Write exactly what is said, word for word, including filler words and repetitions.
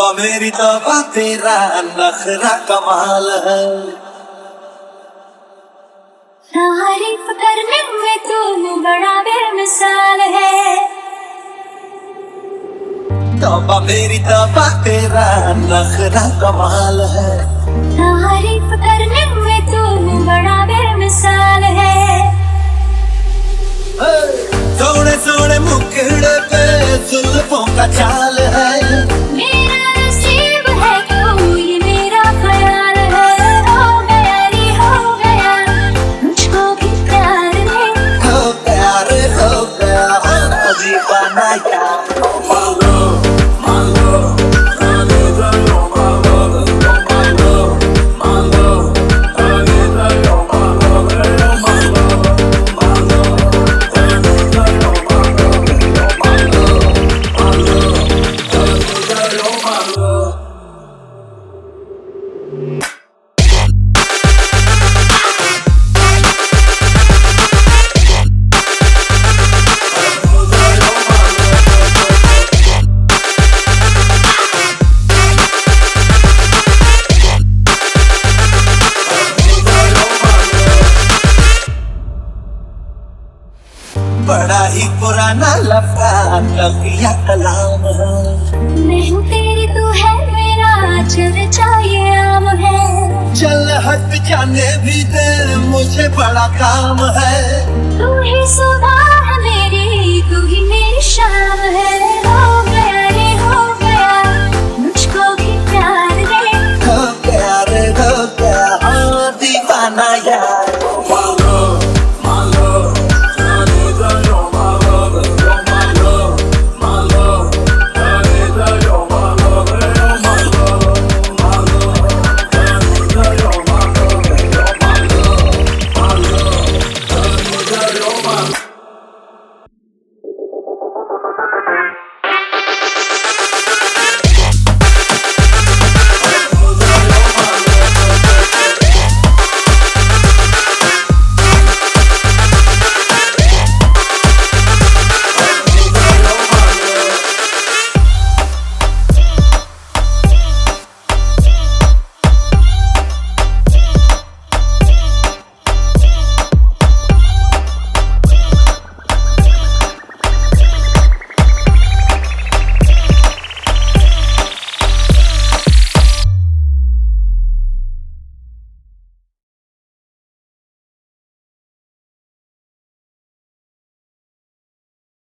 तौबा मेरी तौबा तेरा नखरा कमाल है। तारीफ करने में तू बड़ा बेमिसाल है। तौबा मेरी तौबा तेरा नखरा कमाल है। तारीफ करने में तू बड़ा बेमिसाल है। सोने सोने मुखड़े पे जुल्फों का चाल है। मेरा नसीब है तू ये मेरा ख्याल है। हो गया रे हो गया मुझको भी प्यार है। हो प्यार हो गया दीवाना यार। बड़ा ही पुराना लफड़ा लगिया कलाम है। मैं हूँ तेरी तू है मेरा चर्चा ये आम है। चल हट जाने भी दे मुझे बड़ा काम है। तू ही सो